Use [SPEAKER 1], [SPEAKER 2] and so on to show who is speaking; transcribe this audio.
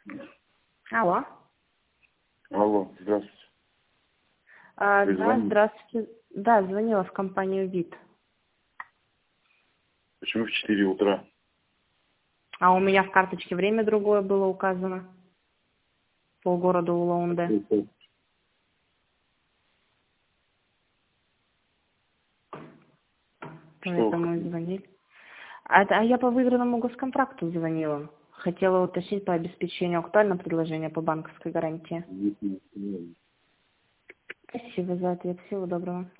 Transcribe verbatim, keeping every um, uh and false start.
[SPEAKER 1] Алло.
[SPEAKER 2] Алло, здравствуйте.
[SPEAKER 1] А,
[SPEAKER 2] Вы
[SPEAKER 1] да,
[SPEAKER 2] звоните?
[SPEAKER 1] здравствуйте. Да, звонила в компанию ВИТ.
[SPEAKER 2] Почему в четыре утра?
[SPEAKER 1] А у меня в карточке время другое было указано. Полгорода Улан-Удэ.
[SPEAKER 2] Что?
[SPEAKER 1] Поэтому и звонили. А, это- а я по выигранному госконтракту звонила. Хотела уточнить по обеспечению актуального предложения по банковской гарантии. Спасибо за ответ. Всего доброго.